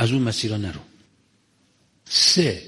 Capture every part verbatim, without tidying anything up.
از اون مسیرها نرو. سه،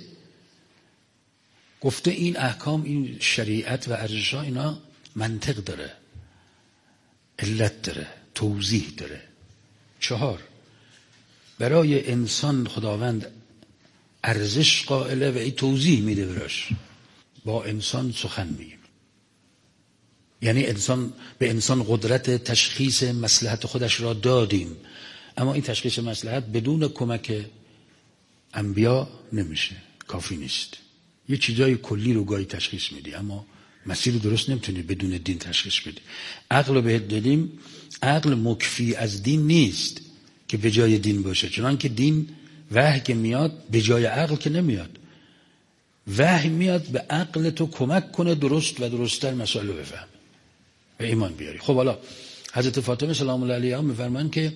گفته این احکام، این شریعت و ارزش‌ها اینا منطق داره، علت داره، توضیح داره. چهار، برای انسان خداوند ارزش قائله و این توضیح میده براش. با انسان سخن میگیم، یعنی انسان به انسان قدرت تشخیص مصلحت خودش را دادیم، اما این تشخیص مصلحت بدون کمک انبیا نمیشه، کافی نیست. یه چیزای کلی رو گاهی تشخیص میدی اما مسیر درست نمیتونی بدون دین تشخیص بدی. عقل رو بهت دادیم، عقل مکفی از دین نیست که به جای دین باشه، چنان که دین وحی که میاد به جای عقل که نمیاد. وحی میاد به عقل تو کمک کنه درست و درست‌تر مسائل رو بفهم و ایمان بیاری. خب حالا حضرت فاطمه سلام الله علیها میفرمان که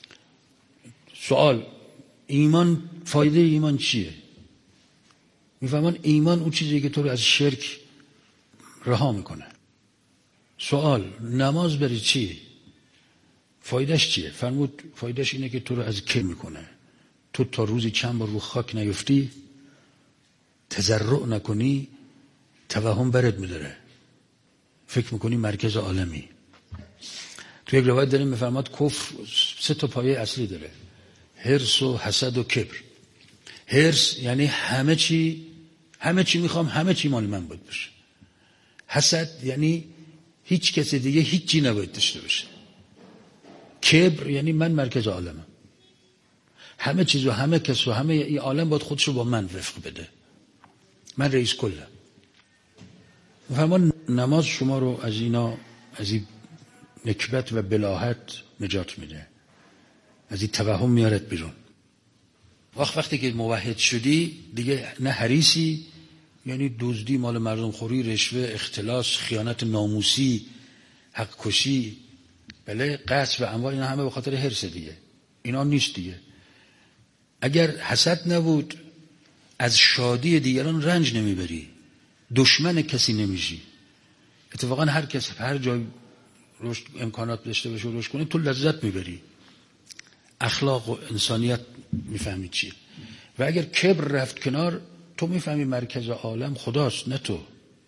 سوال ایمان، فایده ایمان چیه؟ میفرمان ایمان اون چیزی که تو رو از شرک رها میکنه. سوال نماز برای چی؟ فایدهش چیه؟ فرمود فایدهش اینه که تو رو از کبر میکنه. تو تا روزی چند بار رو خاک نیفتی، تضرع نکنی، توهم برد میداره، فکر میکنی مرکز عالمی. تو یک روایت داریم میفرماد کفر سه تا پایه اصلی داره: حرص و حسد و کبر. حرص یعنی همه چی همه چی میخوام، همه چی مال من باید باشه. حسد یعنی هیچ کسی دیگه هیچی نباید داشته باشه. کبر یعنی من مرکز عالمم، همه چیز و همه کس و همه این عالم باید خودش رو با من وفق بده، من رئیس کلم. فرمان نماز شما رو از اینا، از این نکبت و بلاهت نجات میده، از این توهم میارد بیرون. وقت وقتی که موحد شدی دیگه نه حریصی، یعنی دزدی، مال مردم خوری، رشوه، اختلاس، خیانت ناموسی، حق کشی، بله، قصب و اموال، اینا همه به خاطر حرص دیگه، اینا نیست دیگه. اگر حسد نبود از شادی دیگران رنج نمیبری، دشمن کسی نمیشی. اتفاقا هر کس هر جای رشد امکانات داشته باشه و رشد کنه تو لذت میبری، اخلاق و انسانیت میفهمی چیه. و اگر کبر رفت کنار تو میفهمی مرکز عالم خداست نه تو.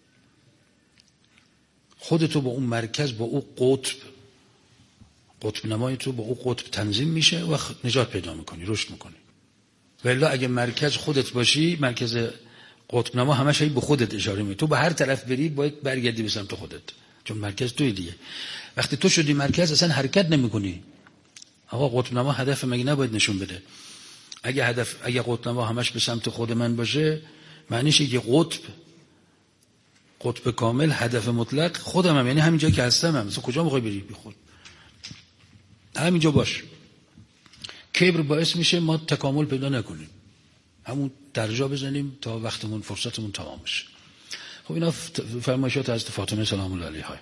خودتو با اون مرکز، با اون قطب قطب نمای تو با اون قطب تنظیم میشه و نجات پیدا میکنی، رشد میکنی. ولی اگه مرکز خودت باشی، مرکز قطب نما همش به خودت اشاره میکنه، تو به هر طرف بری باید برگردی به سمت خودت، چون مرکز توی دیگه. وقتی تو شدی مرکز اصلا حرکت نمیکنی. آقا قطب نما هدف مگه نباید نشون بده؟ اگه هدف اگه قطب نما همش به سمت خود من باشه، معنیش اینه که قطب قطب کامل، هدف مطلق خودم هم، یعنی همین جایی که هستم هم. مثلا کجا میخوای بری؟ بی خود همینجا باش. کبر باعث میشه ما تکامل پیدا نکنیم، همون درجا بزنیم تا وقتمون فرصتمون تمام بشه. خب اینا فرمایشات حضرت فاطمه سلام الله علیها.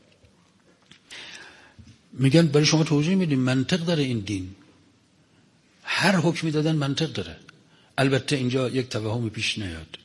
میگن برای شما توضیح میدیم، منطق داره این دین، هر حکمی دادن منطق داره. البته اینجا یک توهمی پیش نیاد.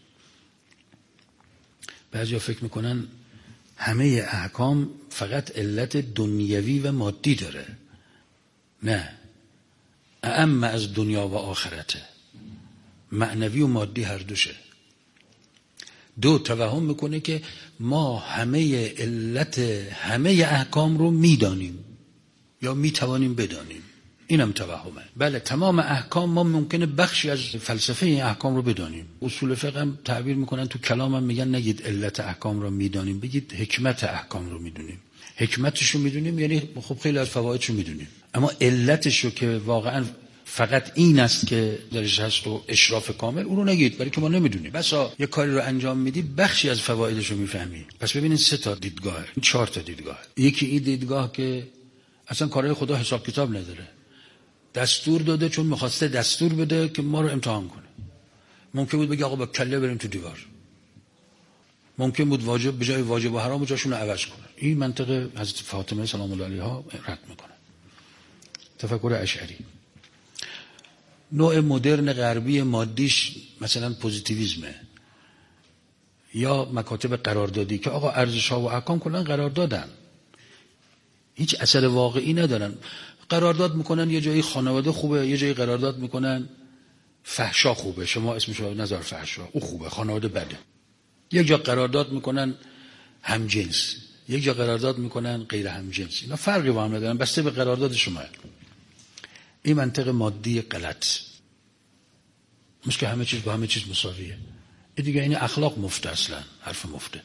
بعضیا فکر میکنن همه احکام فقط علت دنیوی و مادی داره. نه، اعم از دنیا و آخرته، معنوی و مادی هر دوشه. دو، توهم میکنه که ما همه علت همه احکام رو میدانیم یا میتوانیم بدانیم، اینم توهمه. بله، تمام احکام ما ممکنه بخشی از فلسفه این احکام رو بدانیم. اصول فقه هم تعبیر میکنن، تو کلام هم میگن نگید علت احکام رو میدانیم، بگید حکمت احکام رو میدونیم. حکمتش رو میدونیم یعنی خب خیلی از فوایدش رو میدونیم، اما علتش رو که واقعا فقط این است که درش هست و اشراف کامل، اون رو نگید، برای که ما نمیدونیم. بسا یه کاری رو انجام میدی بخشی از فوایدش رو میفهمی. پس ببینید سه تا دیدگاه، چهار تا دیدگاه. یکی این دیدگاه که اصلا کارهای خدا حساب کتاب نداره، دستور داده چون میخواسته دستور بده که ما رو امتحان کنه. ممکن بود بگه آقا با کله بریم تو دیوار، ممکن بود واجب به جای واجب و حرام جاشون رو عوض کنه. این منطق حضرت فاطمه سلام الله علیها رد میکنه. تفکر اشعری. نوع مدرن غربی مادیش مثلا پوزیتیویسمه یا مکاتب قراردادی که آقا ارزش‌ها و احکام کلا قراردادن، هیچ اثر واقعی ندارن. قرارداد میکنن، یه جایی خانواده خوبه، یه جایی قرارداد میکنن فحشا خوبه، شما اسمشو نذار فحشا، او خوبه، خانواده بده. یک جا قرارداد میکنن همجنس، یک جا قرارداد میکنن غیر همجنس، اینا فرقی با هم ندارن، بسته به قرارداد شما. این منطق مادی غلط، مثل که همه چیز با همه چیز مساویه. این دیگه این اخلاق مفته، اصلا حرف مفته.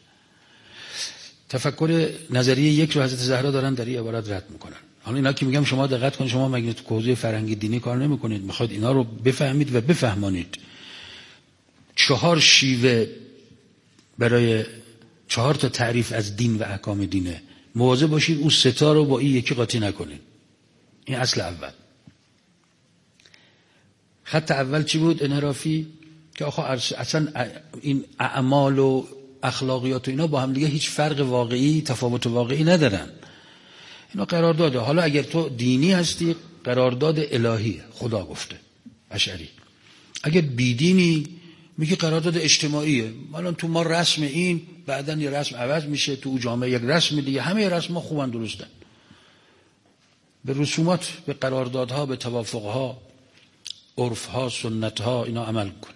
تفکر نظریه یک رو حضرت زهرا دارن در این عبارت رد میکنن. حالا اینا که میگم شما دقت کنید، شما مگه تو حوزه فرهنگی دینی کار نمیکنید؟ میخواید اینا رو بفهمید و بفهمانید. چهار شیوه برای چهار تا تعریف از دین و احکام دینه. مواظب باشید اون سه تا رو با این یکی قاطی نکنید. این اصل اول. خط اول چی بود؟ انحرافی، که آخه اصلا این اعمال و اخلاقیات و اینا با هم دیگه هیچ فرق واقعی، تفاوت واقعی ندارن. اینا قرارداده. حالا اگر تو دینی هستی، قرارداد الهی، خدا گفته، اشعری. اگر بیدینی، میگه قرارداد اجتماعیه. الان تو ما رسم این، بعدن یه رسم عوض میشه، تو جامعه یک رسم دیگه. همه رسم‌ها خوبن، درستن. به رسومات، به قراردادها، به توافقها، عرفها، سنتها، اینا عمل کن.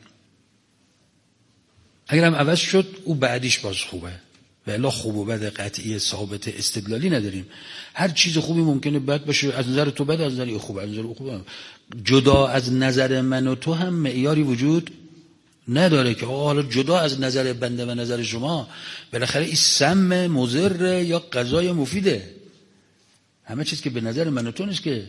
اگر هم عوض شد، او بعدیش باز خوبه. و الا خوب و بد قطعی ثابت استدلالی نداریم. هر چیز خوبی ممکنه بد باشه، از نظر تو بد، از نظر خوبه، از نظر او خوبه. جدا از نظر من و تو هم معیاری وجود نداره که آقا حالا جدا از نظر بنده و نظر شما بالاخره این سم مضر یا غذای مفیده. همه چیز که به نظر من و تو نیست که.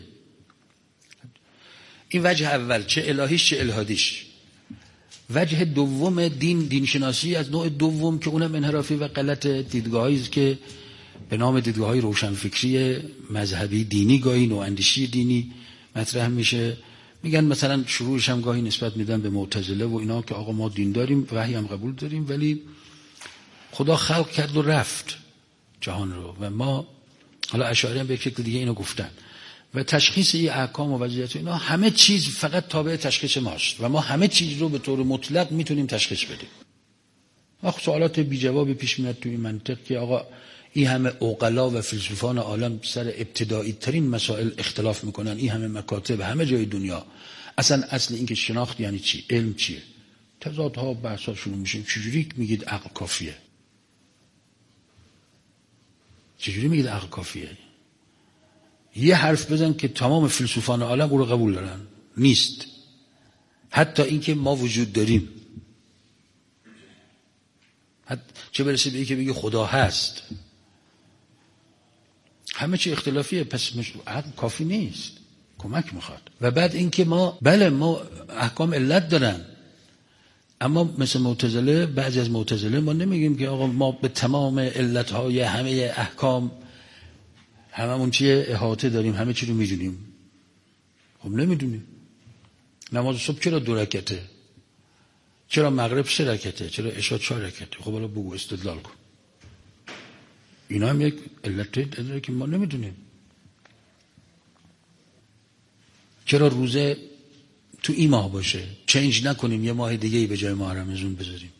این وجه اول، چه الهیش چه الهادیش. وجه دوم دین، دینشناسی از نوع دوم که اونم انحرافی و غلط، دیدگاهایی است که به نام دیدگاه‌های روشنفکری مذهبی دینی، گاهی نواندیشی دینی مطرح میشه. میگن مثلا شروعش هم گاهی نسبت میدن به معتزله و اینا که آقا ما دین داریم، وحی هم قبول داریم، ولی خدا خلق کرد و رفت جهان رو و ما، حالا اشاعره هم به شکل دیگه اینو گفتن، و تشخیص این احکام و وضعیت اینا همه چیز فقط تابع تشخیص ماست و ما همه چیز رو به طور مطلق میتونیم تشخیص بدیم. وقت سوالات بی جوابی پیش میاد توی این منطق که آقا این همه عقلا و فیلسوفان عالم سر ابتدایی ترین مسائل اختلاف میکنن، این همه مکاتب همه جای دنیا، اصلا اصل این که شناخت یعنی چی، علم چیه، تضادها بحثا شروع میشه. چجوری میگید عقل کافیه؟ چجوری میگید عقل کافیه؟ یه حرف بزن که تمام فیلسوفان عالم او رو قبول دارن، نیست. حتی این که ما وجود داریم، چه برسه به این که بگی خدا هست، همه چی اختلافیه. پس عقل کافی نیست، کمک میخواد. و بعد این که ما، بله ما احکام علت دارن، اما مثل معتزله، بعضی از معتزله ما نمیگیم که آقا ما به تمام علتهای همه احکام هممون چیه احاطه داریم، همه چی رو میدونیم. خب نمیدونیم. نماز صبح چرا دو رکعته؟ چرا مغرب سه رکعته؟ چرا عشاء چهار رکعته؟ خب حالا بگو، استدلال کن. اینا هم یک علت داره که ما نمیدونیم. چرا روزه تو این ماه باشه چنج نکنیم، یه ماه دیگه ای به جای ماه رمضان بذاریم؟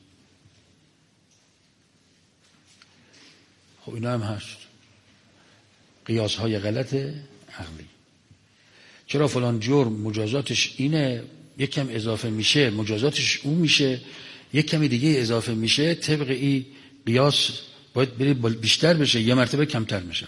خب اینا هم هست، قیاس های غلط عقلی. چرا فلان جرم مجازاتش اینه، یک کم اضافه میشه مجازاتش اون میشه، یک کمی دیگه اضافه میشه، طبق این قیاس باید بری بیشتر بشه، یه مرتبه کمتر میشه.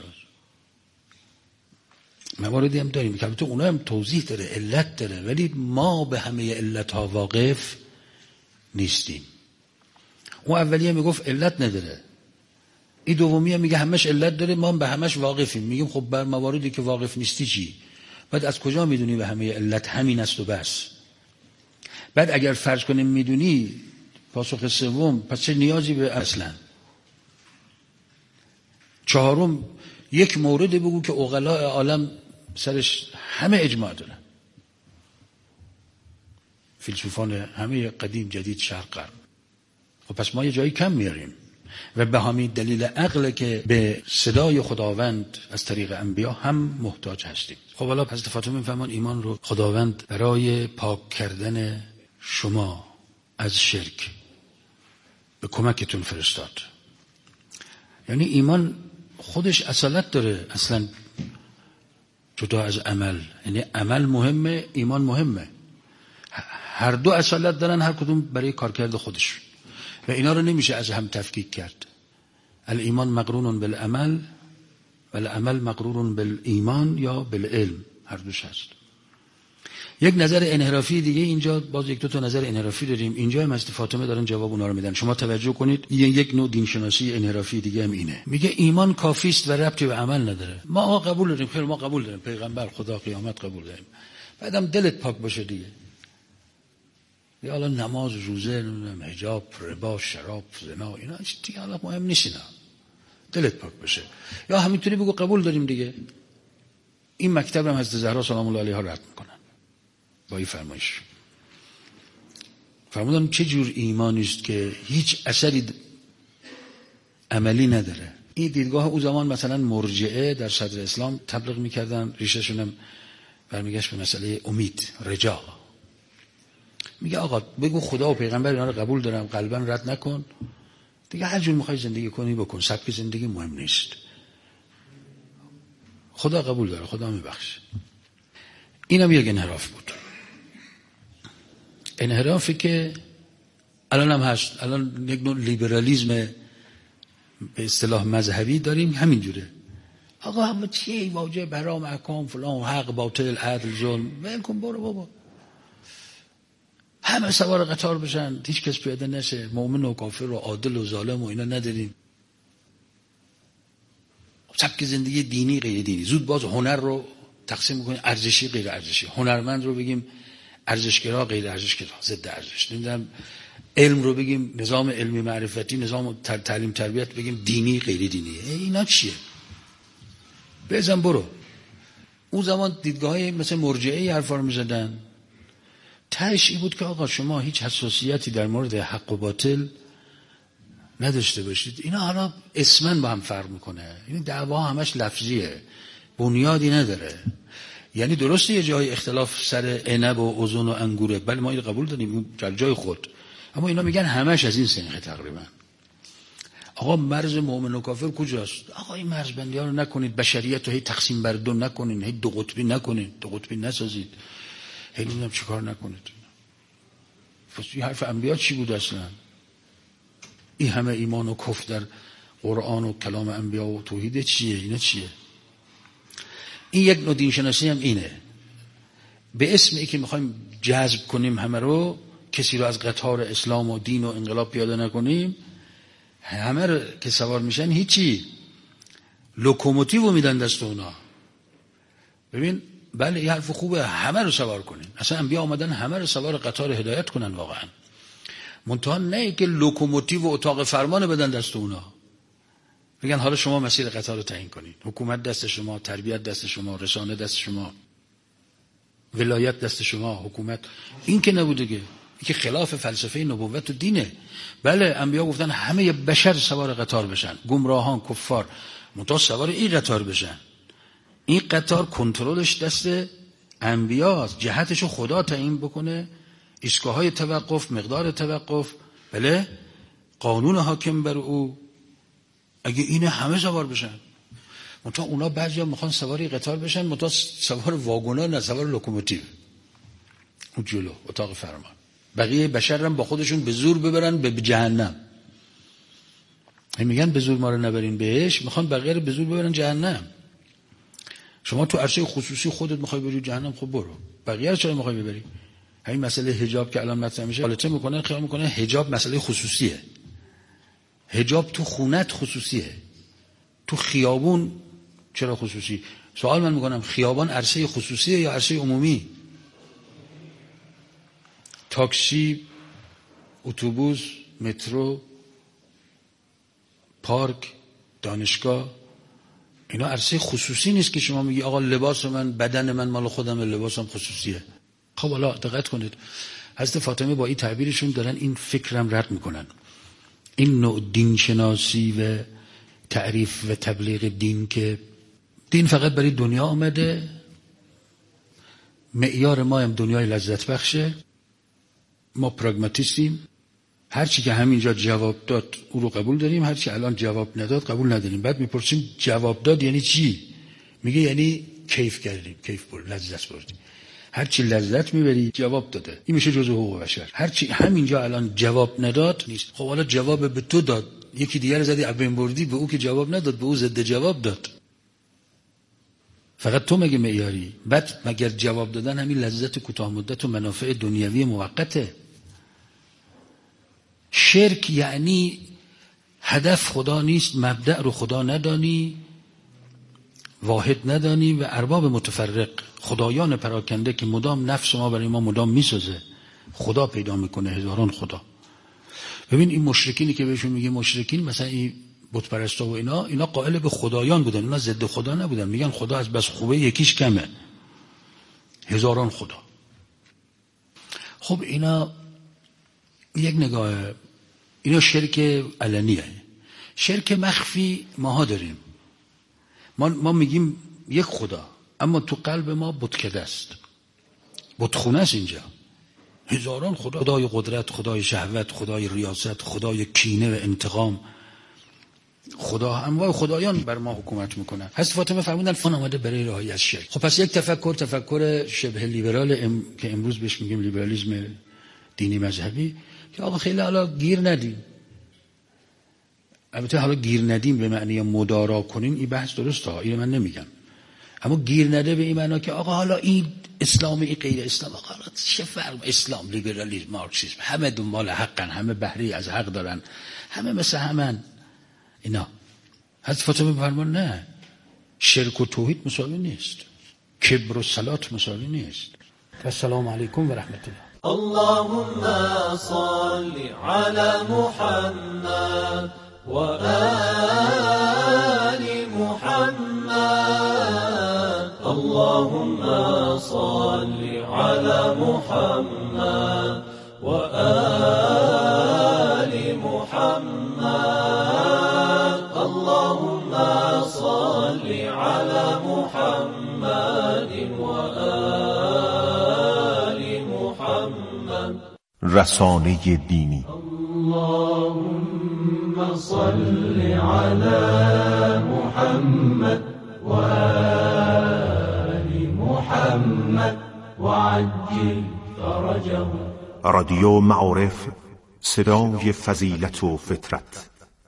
مواردی هم داریم که البته اونها هم توضیح داره، علت داره، ولی ما به همه علت ها واقف نیستیم. اون اولیه میگفت علت نداره، این دومی هم میگه همش علت داره، ما هم به همش واقفیم. میگیم خب بر مواردی که واقف نیستی چی؟ بعد از کجا میدونی به همه علت همین است و بس؟ بعد اگر فرض کنیم میدونی، پاسخ سوم، پس چه نیازی به اصلا؟ چهارم، یک مورد بگو که عقلاء عالم سرش همه اجماع دارن، فیلسوفان همه قدیم جدید شرق غرب. خب پس ما یه جایی کم میاریم و به همین دلیل عقل که به صدای خداوند از طریق انبیا هم محتاج هستیم. خب حالا حضرت فاطمه میفهمن ایمان رو خداوند برای پاک کردن شما از شرک به کمکتون فرستاد. یعنی ایمان خودش اصالت داره، اصلا جدا از عمل. یعنی عمل مهمه، ایمان مهمه. هر دو اصالت دارن، هر کدوم برای کارکرد خودشون و اینا رو نمیشه از هم تفکیک کرد. الایمان مقرون بالعمل و العمل مقرون بالایمان یا بالعلم، هر دوش هست. یک نظر انحرافی دیگه اینجا، باز یک دو تا نظر انحرافی داریم اینجا، هم از فاطمه دارن جواب اونا رو میدن. شما توجه کنید، یک نوع دین شناسی انحرافی دیگه هم اینه، میگه ایمان کافی است و ربطی به عمل نداره. ما قبول داریم، خیر ما قبول داریم، پیغمبر، خدا، قیامت قبول داریم، بعدم دلت پاک باشه دیگه. یا حالا نماز، روزه، نمیدونم حجاب، ربا، شراب، زنا، اینا دیگه حالا مهم نیست، اینا دلت پاک باشه. یا همینطوری بگو قبول داریم دیگه. این مکتب هم حضرت زهرا سلام الله علیها رد میکنن با این فرمایش. فرمودن چه جور ایمانی است که هیچ اثری عملی نداره. این دیدگاه او زمان مثلا مرجعه در صدر اسلام تبلیغ میکردن، ریشه‌شون هم برمیگشت به مسئله امید، رجا. میگه آقا بگو خدا و پیغمبر اینا رو قبول دارم، قلبا رد نکن دیگه، هر جور میخوای زندگی کنی بکن، سبک زندگی مهم نیست، خدا قبول داره، خدا میبخشه. اینم یک انحراف بود، انحرافی که الان هم هست. الان یک نوع لیبرالیسم به اصطلاح مذهبی داریم، همین جوره. آقا همه چیه واجب، برام، احکام، فلان، حق، باطل، عدل، ظلم، ولکن برو بابا، همه سوار قطار بشن، هیچ کس پیاده نشه، مؤمن و کافر و عادل و ظالم و اینا نداریم. سبک زندگی دینی غیر دینی، زود باز هنر رو تقسیم می‌کنیم ارزشی غیر ارزشی، هنرمند رو بگیم ارزشگرا غیر ارزشگرا، ضد ارزش، نمیدونم علم رو بگیم نظام علمی معرفتی، نظام تعلیم تربیت بگیم دینی غیر دینی. اینا چیه؟ بزن برو. اون زمان دیدگاه‌های مثل مرجعه حرفا رو می‌زدن. تهش این بود که آقا شما هیچ حساسیتی در مورد حق و باطل نداشته باشید. اینا حالا اسمن با هم فرق میکنه، این دعوا همش لفظیه، بنیادی نداره. یعنی درسته یه جای اختلاف سر عنب و اوزون و انگوره، بله ما اینو قبول داریم در جای خود، اما اینا میگن همش از این سنخه تقریبا. آقا مرز مؤمن و کافر کجاست؟ آقا این مرزبندی ها رو نکنید، بشریت رو هی تقسیم بر دو نکنید، هی دو قطبی نکنید، دو قطبی نسازید، هی نمیدونم چیکار نکنید. پس این حرف انبیا چی بود اصلا؟ این همه ایمان و کفر در قرآن و کلام انبیا و توحید چیه؟ اینا چیه؟ این یک نوع دین شناسی هم اینه، به اسم ای که میخوایم جذب کنیم همه رو، کسی رو از قطار اسلام و دین و انقلاب پیاده نکنیم، همه رو که سوار میشن هیچی، لوکوموتیو میدن دست اونا. ببین بله این حرف خوبه، همه رو سوار کنیم، اصلا انبیا آمدن همه رو سوار قطار هدایت کنن واقعا، منتها نه که لوکوموتیو و اتاق فرمان بدن دست اونا، بگن حالا شما مسیر قطار رو تعیین کنید، حکومت دست شما، تربیت دست شما، رسانه دست شما، ولایت دست شما، حکومت. این که نبوده، که این که خلاف فلسفه نبوت و دینه. بله انبیا گفتن همه بشر سوار قطار بشن، گمراهان، کفار، منتها سوار این قطار بشن. این قطار کنترلش دست انبیاست، جهتشو خدا تعیین بکنه، ایستگاه‌های توقف، مقدار توقف، بله قانون حاکم بر او. اگه اینه همه سوار بشن، منتها اونا بعضیا میخوان سواری قطار بشن، منتها سوار واگونا نه، سوار لوکوموتیو اون جلو اتاق فرمان. بقیه بشر هم با خودشون به زور ببرن به جهنم. هم میگن به زور ما رو نبرین بهش، میخوان بقیه رو به زور ببرن جهنم. شما تو عرصه خصوصی خودت میخوای بری جهنم، خب برو، بقیه رو چرا میخوای ببری؟ همین مسئله حجاب که الان مطرح میشه، حالته میکنه خیال میکنه حجاب مسئله خصوصیه. حجاب تو خونت خصوصیه، تو خیابون چرا خصوصی؟ سوال من میکنم خیابان عرصه خصوصیه یا عرصه عمومی؟ تاکسی، اتوبوس، مترو، پارک، دانشگاه، اینا عرصه خصوصی نیست که شما میگی آقا لباس من، بدن من مال خودم، لباسم خصوصیه. خب حالا دقت کنید، حضرت فاطمه با این تعبیرشون دارن این فکرم رد میکنن. این نوع دین شناسی و تعریف و تبلیغ دین که دین فقط برای دنیا آمده، معیار ما هم دنیای لذت بخشه، ما پراگماتیستیم، هرچی که همینجا جواب داد او رو قبول داریم، هرچی الان جواب نداد قبول نداریم. بعد میپرسیم جواب داد یعنی چی؟ میگه یعنی کیف کردیم، کیف برد، لذت بردیم. هر چی لذت میبری جواب داده، این میشه جزء حقوق بشر. هر چی همینجا الان جواب نداد نیست. خب حالا جواب به تو داد، یکی دیگر رو زدی ابین بردی، به او که جواب نداد به او ضد جواب داد. فقط تو مگه معیاری؟ بعد مگر جواب دادن همین لذت کوتاه مدت و منافع دنیوی موقته؟ شرک یعنی هدف خدا نیست، مبدأ رو خدا ندانی، واحد ندانی و ارباب متفرق، خدایان پراکنده که مدام نفس ما برای ما مدام میسازه، خدا پیدا میکنه، هزاران خدا. ببین این مشرکینی که بهشون میگه مشرکین، مثلا این بت پرستا و اینا، اینا قائل به خدایان بودن، اینا ضد خدا نبودن، میگن خدا از بس خوبه یکیش کمه، هزاران خدا. خب اینا یک نگاه، اینا شرک علنیه. شرک مخفی ماها داریم. ما ما میگیم یک خدا، اما تو قلب ما بتکده است، بتخونه است. اینجا هزاران خدا، خدای قدرت، خدای شهوت، خدای ریاست، خدای کینه و انتقام، خدا انواع خدایان بر ما حکومت میکنن. حضرت فاطمه فرمودن فن آمده برای رهایی از شرک. خب پس یک تفکر، تفکر شبه لیبرال ام... که امروز بهش میگیم لیبرالیسم دینی مذهبی، که آقا خیلی حالا گیر ندیم. البته حالا گیر ندیم به معنی مدارا کنیم، این بحث درسته ها، اینو من نمیگم، اما گیر نده به این معنا که آقا حالا این اسلام، این غیر اسلام، آقا حالا چه فرق؟ اسلام، لیبرالیسم، مارکسیسم، همه دنبال حقن، همه بهره از حق دارن، همه مثل همن. اینا حضرت فاطمه فرمان نه، شرک و توحید مساوی نیست، کبر و صلات مساوی نیست. السلام علیکم و رحمت الله. اللهم صل على محمد و آل محمد. اللهم صل على محمد و آل محمد. اللهم صل على محمد و آل محمد. رسانه دینی. اللهم صل على محمد و آل محمد و عجل فرجه. رادیو معارف، صدای فضیلت و فطرت.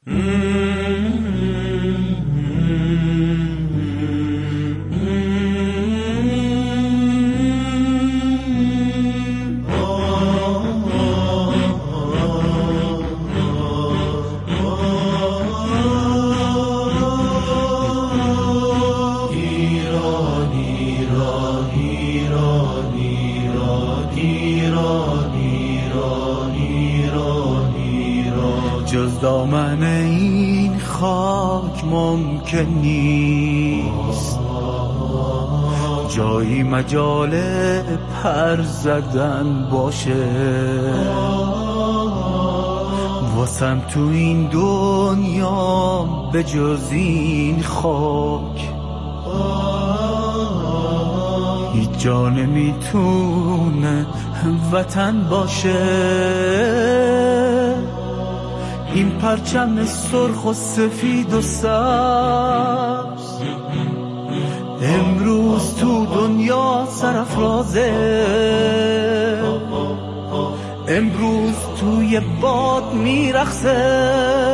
جز دامن این خاک ممکن نیست جایی مجال پر زدن باشه، واسم تو این دنیا به جز این خاک هیچ جا نمیتونه وطن باشه. این پرچم سرخ و سفید و سبز امروز تو دنیا سرافرازه، امروز توی باد میرقصه،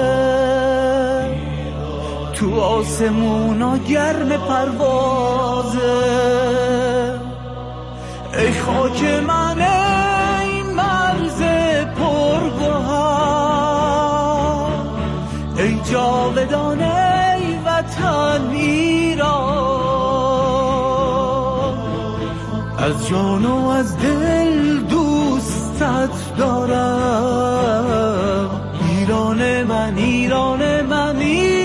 تو آسمونا گرم پروازه. ای خاک من، ای مرز پرگوهر، ای جاودان، ای وطن ایران، از جان و از دل دوستت دارم. ایران من، ایران من، ایران،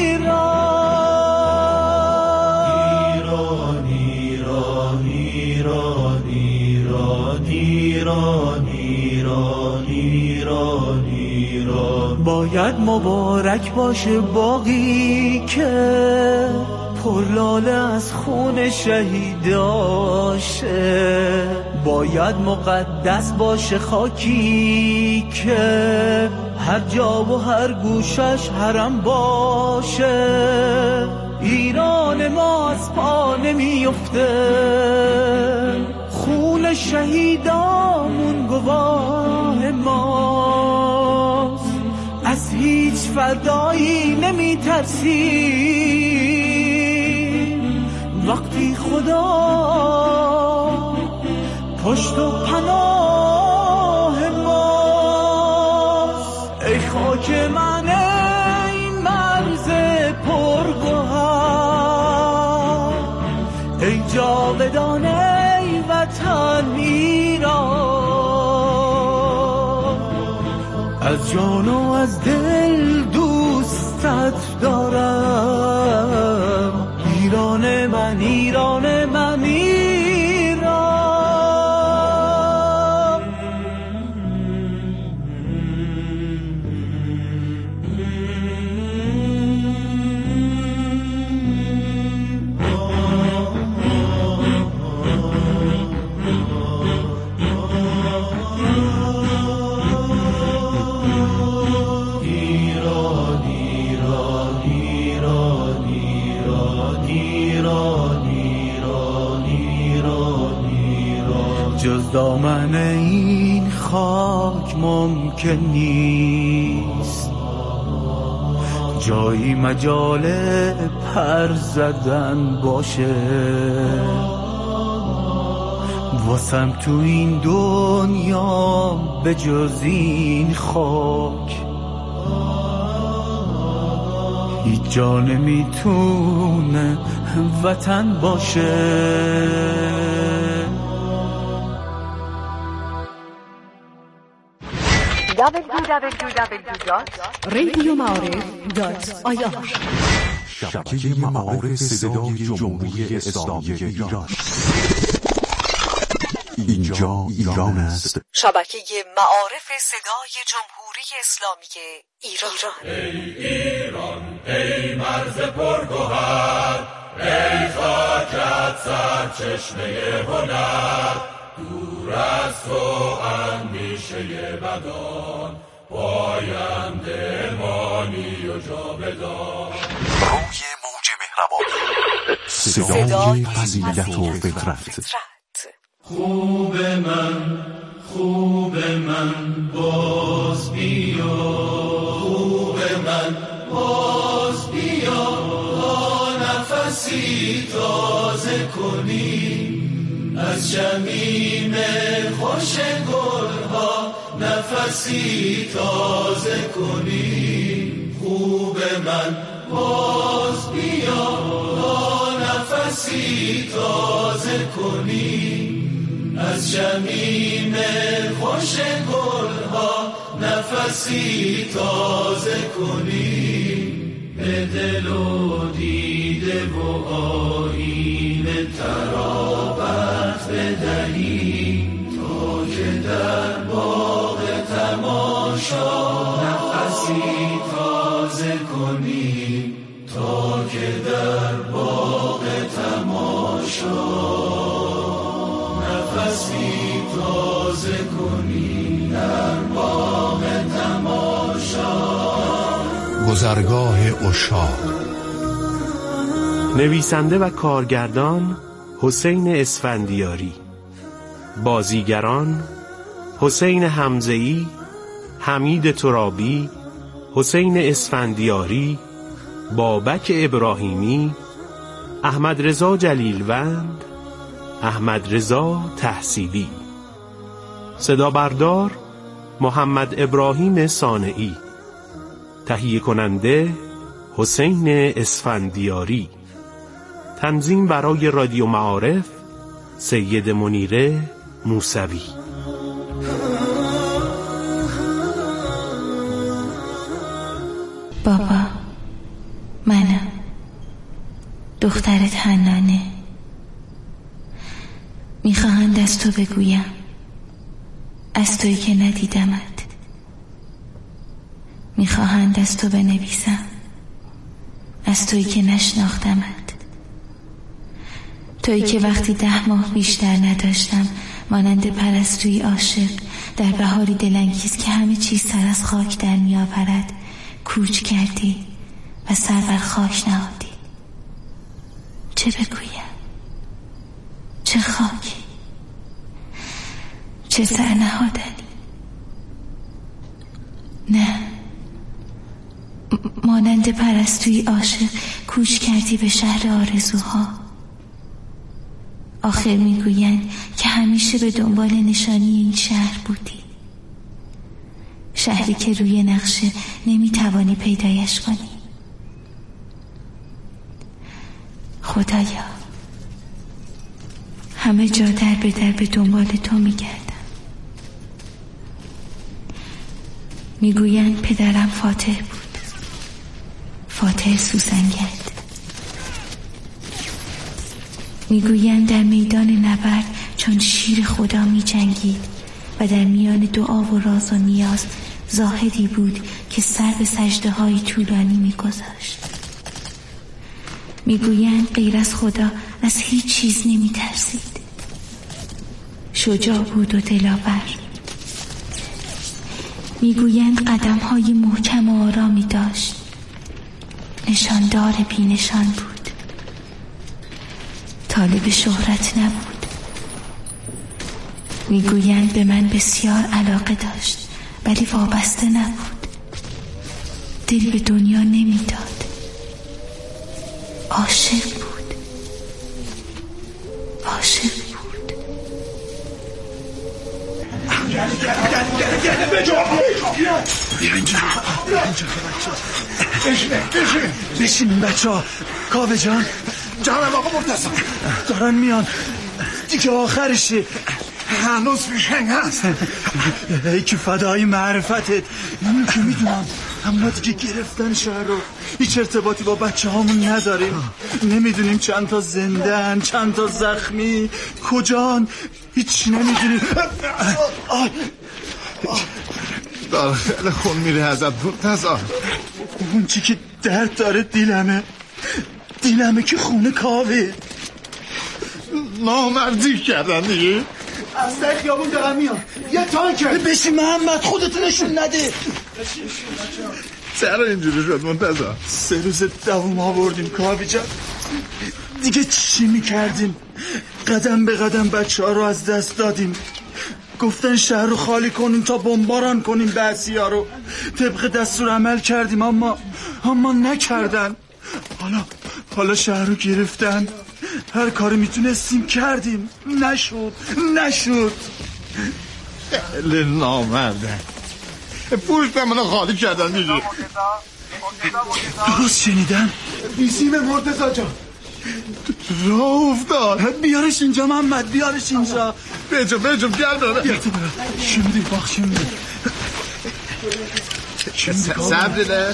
ایران، ایران، ایران، ایران، ایران، ایران، ایران. باید مبارک باشه باقی که پرلاله از خون شهیداشه، باید مقدس باشه خاکی که هر جا و هر گوشش حرم باشه. ایران ما از پا نمیفته، خون خون شهیدامون گواه ماست، از هیچ فردایی نمی ترسیم وقتی خدا پشت و پناه ماست. ای خاک من ای مرز پرگوهر، ای جاودان ای وطن ایران، از جان و از دل دوستت دارم، ایران من ایران من ایران. جز دامن این خاک ممکن نیست جایی مجال پر زدن باشه، واسم تو این دنیا به جز این خاک هیچ جا نمیتونه وطن باشه. دبلیو دبلیو دبلیو دات رادیو معارف دات آی آر شبکه معارف صدای جمهوری اسلامی ایران. اینجا ایران است. شبکه معارف صدای جمهوری اسلامی ایران. ای ایران ای مرز پرگوهر، ای خاکت سرچشمه هنر، دور از تو اندیشه بدان، پاینده مانی و جاودان. روی موج مهربانی، صدای فضیلت و فطرت. خوب من خوب من باز بیا، خوب من باز بیا، تا نفسی تازه کنی از شمیم خوش گلها، نفسی تازه کنی. خوب من باز بیا، تا نفسی تازه کنی از شمیم خوش گلها، نفسی تازه کنی. به دل و دیده و آیین ترابت بدهی، تا که در باغ تماشا نفسی تازه کنی، تا که در باغ تماشا نفسی تازه کنی، در باغ تماشا. گذرگاه عشاق. نویسنده و کارگردان حسین اسفندیاری. بازیگران حسین حمزه‌ای، حمید ترابی، حسین اسفندیاری، بابک ابراهیمی، احمد رضا جلیلوند، احمد رضا تحصیلی. صدا بردار محمد ابراهیم صانعی. تهیه کننده حسین اسفندیاری. تنظیم برای رادیو معارف سید منیره موسوی. بابا، منم دخترت حنانه. میخواهند از تو بگویم، از تویی که ندیدمت. میخواهند از تو بنویسم، از تویی که نشناختمت. تویی که وقتی ده ماه بیشتر نداشتم، مانند پرستویی عاشق در بهاری دلانگیز که همه چیز سر از خاک در میآورد کوچ کردی و سر بر خاک نهادی. چه بگویم؟ چه خاکی؟ چه سرنهادنی. نه، مانند پرستوی عاشق کوچ کردی به شهر آرزوها. آخر میگویند که همیشه به دنبال نشانی این شهر بودی، شهری که روی نقشه نمیتوانی پیدایش کنی. خدایا، همه جا در به در به دنبال تو میگردم. میگویند پدرم فاتح بود، فاتح سوسنگرد. میگویند در میدان نبرد چون شیر خدا می جنگید و در میان دعا و راز و نیاز زاهدی بود که سر به سجده های طولانی می گذاشت. میگویند غیر از خدا از هیچ چیز نمی ترسید. شجاع بود و دلاور. میگویند قدم های محکم و آرامی داشت، نشاندار بی نشان بود، طالب شهرت نبود. میگویند به من بسیار علاقه داشت ولی وابسته نبود، دل به دنیا نمیداد، عاشق بود، عاشق بود. بیا اینجا بشینیم بچه ها. کاوه جان. جانم آقا مرتضی. دارن میان دیگه، آخرشه. هنوز پیشنگ هست. ای که فدای معرفتت. اینو که میدونم، اما دیگه گرفتن شهر رو. هیچ ارتباطی با بچه هامون نداریم. نمیدونیم چند تا زندن، چند تا زخمی، کجان، هیچ نمیدونیم. داره خیلی خون میره ازت مرتضی. اون چی که درد داره دیلمه، دیلمه که خونه کاوه. نامردی کردن دیگه. از در خیابون دارن میان. یه تانکه. بشی محمد، خودتو نشون نده. چرا اینجوری شد مرتضی؟ سه روز دووم آوردیم کاوه جان، دیگه چی میکردیم؟ قدم به قدم بچه ها رو از دست دادیم. گفتن شهر رو خالی کنیم تا بمباران کنیم بعضی ها رو. طبق دستور عمل کردیم اما اما نکردن. حالا حالا شهر رو گرفتن. هر کاری میتونستیم کردیم، نشد نشد. خیلی نامرده. پوشت منو خالی کردن دیگه. درست شنیدن؟ بیسیم مرتضی جان راه افتاد. بیارش اینجا محمد، بیارش اینجا. بجم بجم گرد داره. شمدی باخ شمدی صبر ده.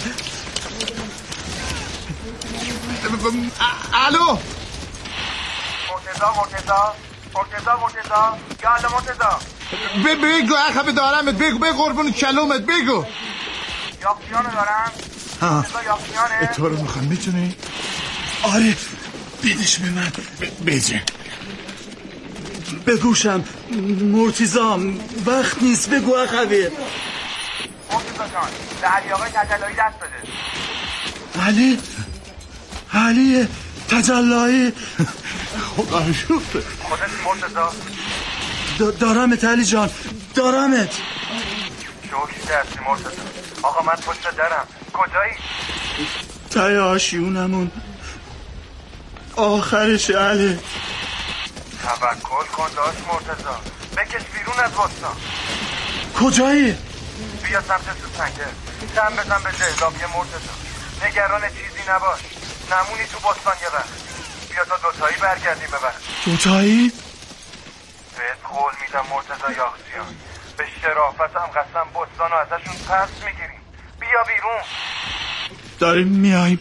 الو مرتضی مرتضی مرتضی مرتضی یالا مرتضی بگو عقب دارمت، بگو بگو قربون کلومت، بگو. یاقیانو دارم. ها یاقیانه تو رو میخوام، میتونی؟ آره بدش به من. بجه بگوشم مرتضام، وقت نیست، بگو عقبه. مرتضی جان به علی آقای تجلایی دست بده. علی علی تجلایی. خدا رو شکر. خودت مرتضی؟ دارمت علی جان، دارمت. شوکی دستی مرتضی. آقا من پشت درم. کجایی؟ تای آشیونمون آخرش علی. توکل کن داشت مرتضی. بکش بیرون از واسطا. کجایی؟ بیا سمت سوسنگر. دم بزن به جهلابیه مرتضی. نگران چیزی نباش، نمونی تو باستان یه وقت. بیا تا دوتایی برگردیم ببر. دوتایی؟ بهت قول میدم مرتضی یاغزیان، به شرافتم قسم بستانو ازشون پس میگیریم. بیا بیرون. داریم میاییم.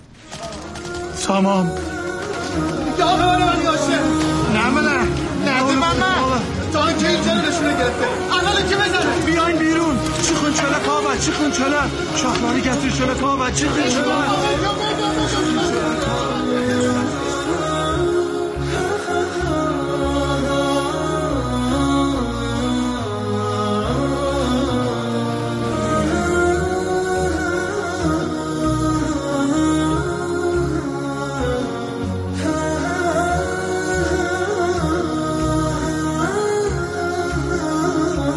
تمام. دامه منو من یاشه. نه منه نه من نه تانکه اینجا رو نشونه گرفته. الان که بزنه. بیاین بیرون. چی خون چله کابه، چی خون چله شاخلانی گتری چله کابه، چی خون چله.